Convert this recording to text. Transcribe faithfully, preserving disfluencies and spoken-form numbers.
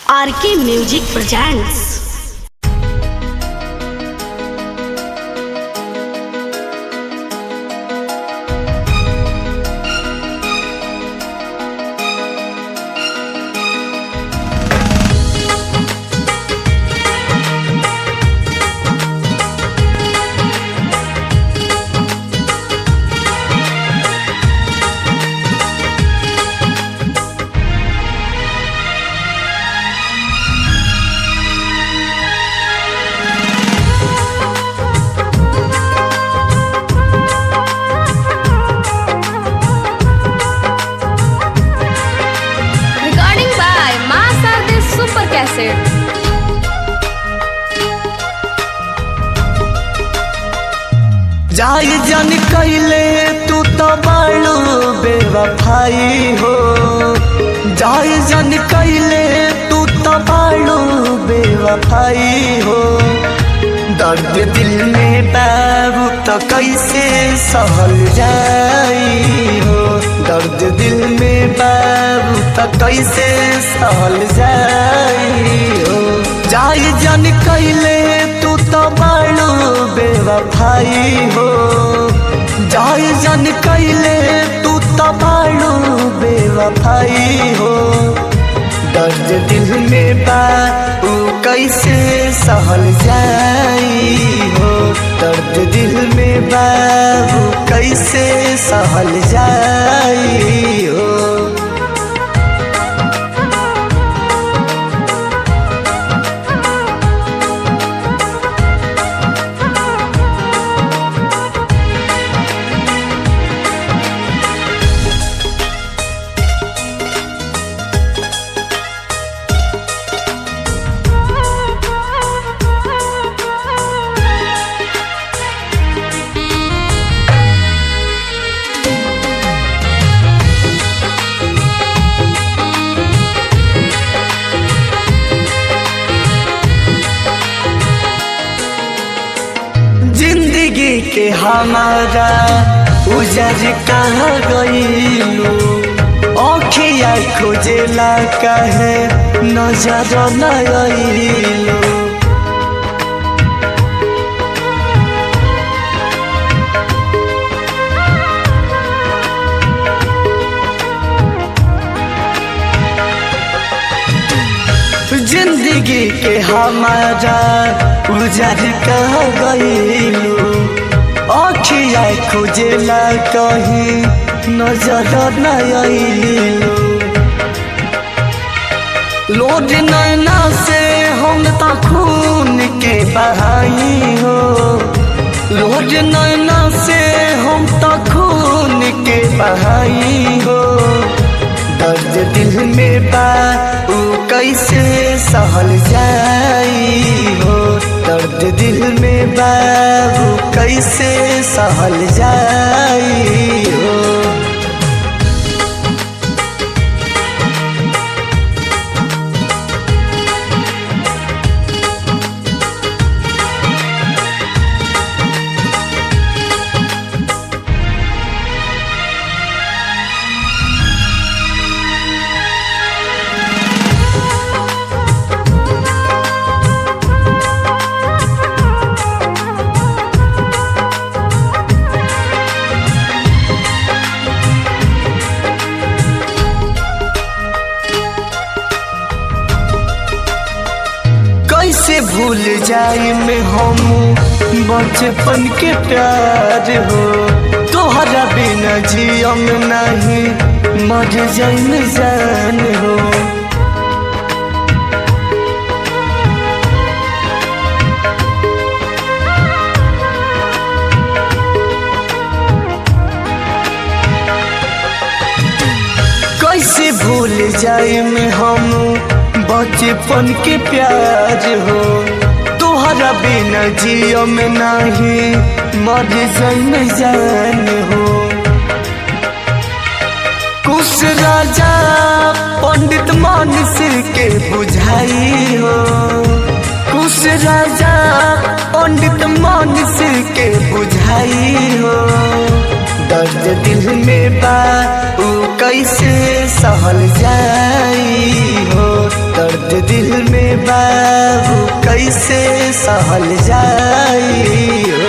आर के music presents. जाय जन कैले तू तो बालू बेवफाई हो। जाय जन कैले तू तो बालू बेवफाई हो। दर्द दिल में बाबू तो कैसे सहल जाई हो। दर्द दिल में बाबू तो कैसे सहल जाई हो। जाय जन कैले तू तो बालू बेवफाई हो। जाय जन कैले तू तो बालू बेवफाई हो। दर्द दिल में बाबू कैसे सहल जाई हो। दर्द दिल में बाबू कैसे सहल जाई हो। जिंदगी के हमारा उजर कहाँ गईलू। आँखिया खोजेला कहे नजर न आइलू। जिंदगी के हमारा उजर कहाँ गईलू। आँखिया खोजेला कहीं नजर न आइलू। लोड नैना से हम तो खून के बहाई हो। लोड नैना से हम तो खून के बहाई हो। दर्द दिल में बाबू कैसे सहल जाई हो। दर्द दिल में बाबू कैसे सहल जाई हो। कैसे भूल जाए में हम बचपन के प्यार हो। तोहरा बिना जियम नहीं मर जाइन जान हो। कैसे भूल जाए में हम बचपन के प्यार हो। तोहरा बिना जियम नहीं मर जाइन जान हो। कुछ राजा पंडित मानस के बुझाई हो। कुछ राजा पंडित मानस के बुझाई हो। दर्द दिल में बाबू कैसे सहल जाई हो। दर्द दिल में बाबू कैसे सहल जाई